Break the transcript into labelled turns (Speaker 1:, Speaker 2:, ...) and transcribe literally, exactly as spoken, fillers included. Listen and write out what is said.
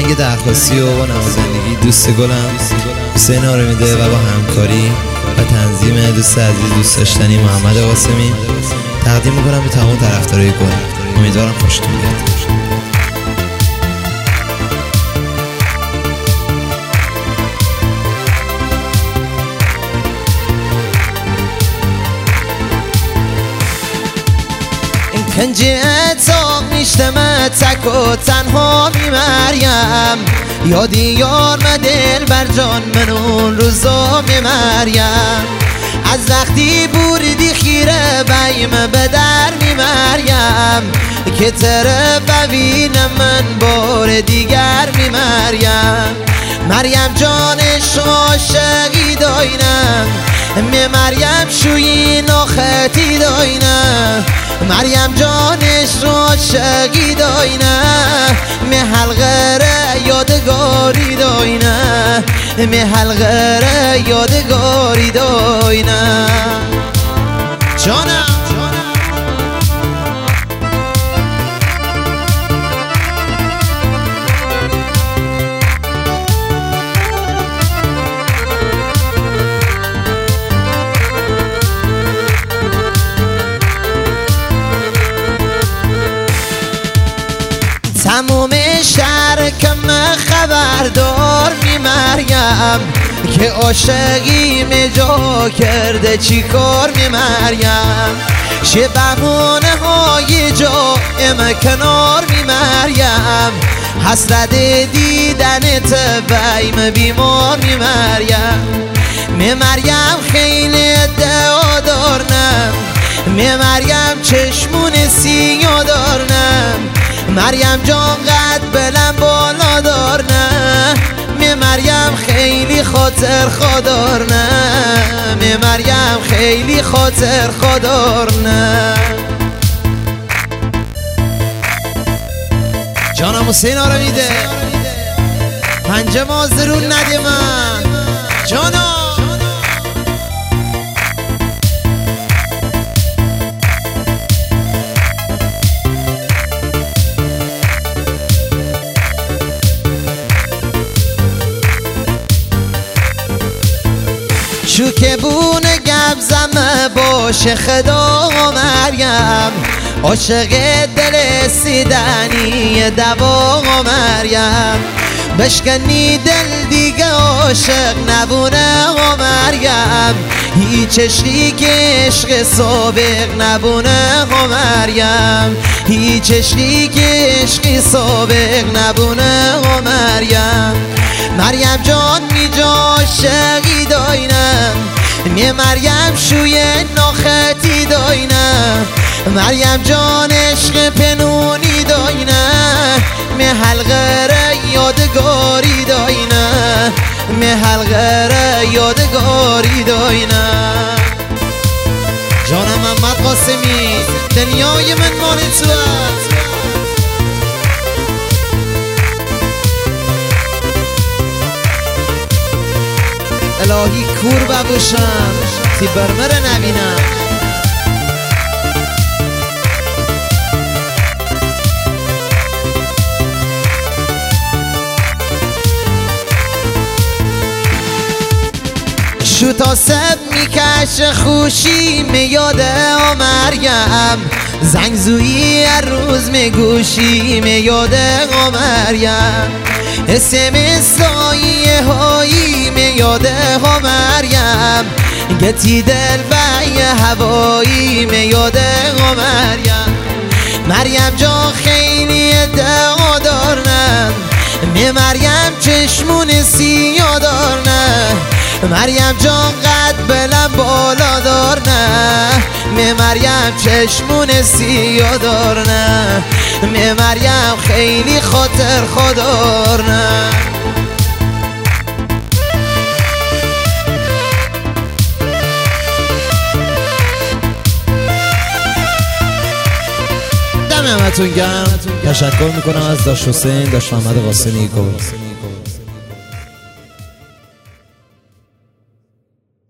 Speaker 1: آهنگ درخواستی و با نوازندگی دوست گلم حسین آرمیده و با همکاری و تنظیم دوست عزیز دوست داشتنی محمد قاسمی تقدیم میکنم به تمام طرفدارای گل. امیدوارم خوشتون بیاد.
Speaker 2: کنجه اتاق میشتمه تک و تنها میمریم یادی یار مدل بر جان من اون روزا میمریم از وقتی بوردی خیره بیم به در میمریم که تره ببینم من بار دیگر میمریم مریم جانش عاشقی داینم می مریم شوی ناختی داینم مریم جانش عاشقی داینه می حلقه یادگاری داینه می حلقه یادگاری داینه جانم تموم شهر کم خبردار میمریم که عاشقی می جا کرده چی کار میمریم چه بهونه های جا ام کنار میمریم حسرت دیدنت بیم بیمار میمریم میمریم خیلی دعا دارنم میمریم چشمون سیاه دارنم مریم جان قد بلند بالا دار نه می مریم خیلی خاطر خودار نه می مریم خیلی خاطر خودار نه
Speaker 1: جانم حسین آرمیده
Speaker 2: پنجه مازرون ندی من جانم چوکه بونه گب زمه باشه خدا مریم عاشق دل سیدنی دوا مریم بشکنی دل دیگه عاشق نبونه مریم هیچ عشقی که عشق سابق نبونه مریم هیچ عشقی که عشقی سابق نبونه مریم مریم جان می جا عاشقی داینم می مریم شوی ناختی داینم مریم جان عشق پنونی داینم می حلقه یادگاری داینم می حلقه یادگاری داینم
Speaker 1: جانم محمد قاسمی
Speaker 2: دنیای من مال تو است
Speaker 1: الهی کور ببوشم تی برمره نبینم
Speaker 2: شو تا سب میکش خوشی میاده مریم زنگ زویی هر روز میگوشی میاده مریم اسم سایه هایی میاده مریم گتی دل بی هوایی میاده مریم مریم جان خیلی دعا دارنم می مریم چشمون سیاه دارنم مریم جان قد بلند بالا دار نه می مریم چشمون سیاه دار نه می مریم خیلی خاطر خودار نه
Speaker 1: دم همتون گرم. تشکر میکنم از داش حسین داش محمد قاسمی گل.